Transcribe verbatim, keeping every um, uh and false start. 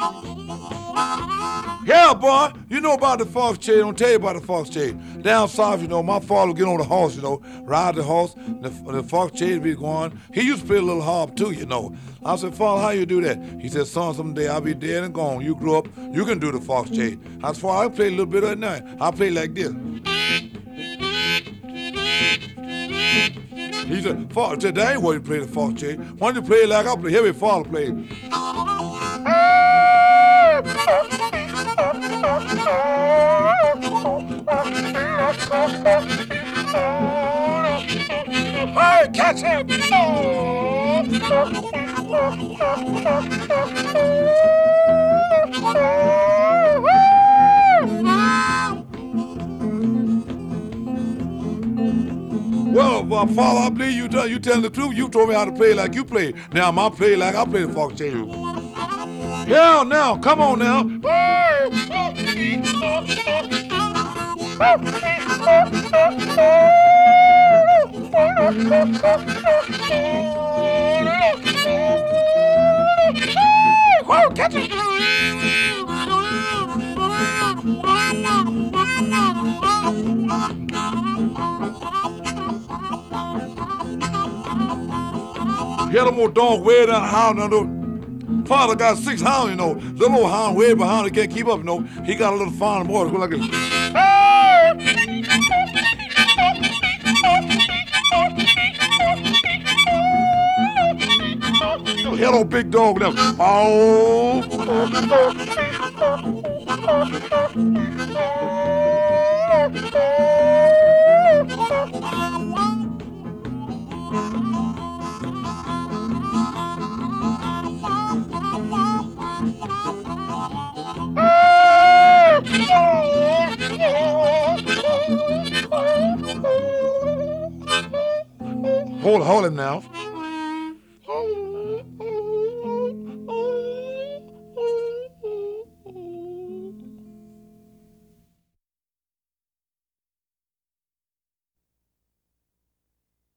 Yeah, boy, you know about the fox chase. Don't tell you about the fox chase. Down south, you know, my father would get on the horse, you know, ride the horse. The, the fox chase be going. He used to play a little harp too, you know. I said, Father, how you do that? He said, son, someday I'll be dead and gone. You grew up, you can do the fox chase. I said, Father, I play a little bit at night. I play like this. He said, Father, said, that ain't what you play the fox chase. Why don't you play like I play? Hear me, Father play. Hey, catch him! Well, uh, Father, I believe you done. You telling the truth. You told me how to play like you play. Now I'm play like I play the fox chase. Yeah, now, come on now. Whoa, catch it! Get them more dog way down the hound under. Father got six hounds, you know. The little hound way behind, he can't keep up, you know. He got a little farm boy go like this. Hello, big dog now. Oh. Hold, hold him now.